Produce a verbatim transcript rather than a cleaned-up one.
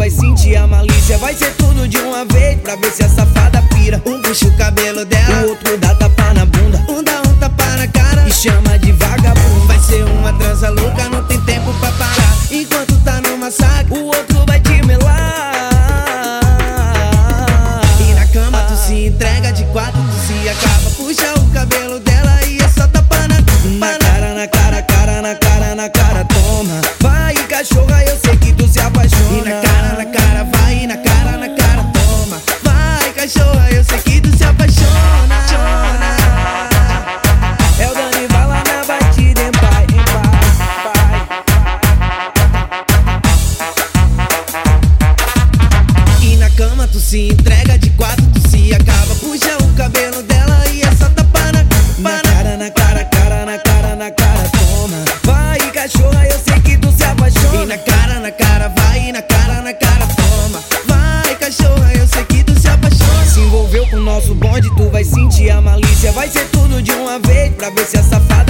vai sentir a malícia. Vai ser tudo de uma vez, pra ver se a safada pira. Um puxa o cabelo dela, o outro dá tapa na bunda. Um dá um tapa na cara e chama de vagabundo. Vai ser uma transa louca, não tem tempo pra parar. Enquanto tá no massacre, o outro vai te melar. E na cama tu se entrega de quatro, tu se acaba. Puxa o cabelo dela e é só tapa na, na cara, na cara, cara, na cara, na cara, toma. Vai cachorra, eu sei que tu se apaixona. E na cara, na cara, vai, na cara, na cara, toma. Vai cachorra, eu sei que tu se apaixona. É o Dani Bala na batida, em pai, em pai, pai. E na cama tu se entrega de quatro, tu se acaba. Puxa o cabelo dela e é só tapa na, na cara, na cara, cara, na cara, na cara, toma. Vai cachorra, eu sei que tu se apaixona. E na cara, na cara, vai, na cara, na cara, toma. Vai cachorra, eu sei que tu se apaixona. Se envolveu com o nosso bonde, tu vai sentir a malícia. Vai ser tudo de uma vez, pra ver se a safada